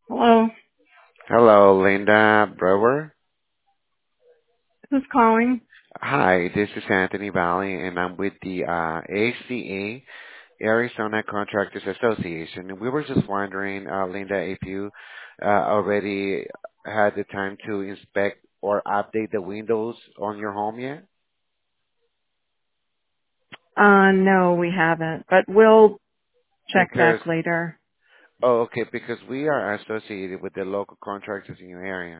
Hello, Hello, Linda Brewer. who's calling? Hi, this is Anthony Valley, and I'm with the ACA, Arizona Contractors Association. And we were just wondering, Linda, if you already had the time to inspect or update the windows on your home yet? No, we haven't, but we'll check Because, back later. oh, okay, because we are associated with the local contractors in your area.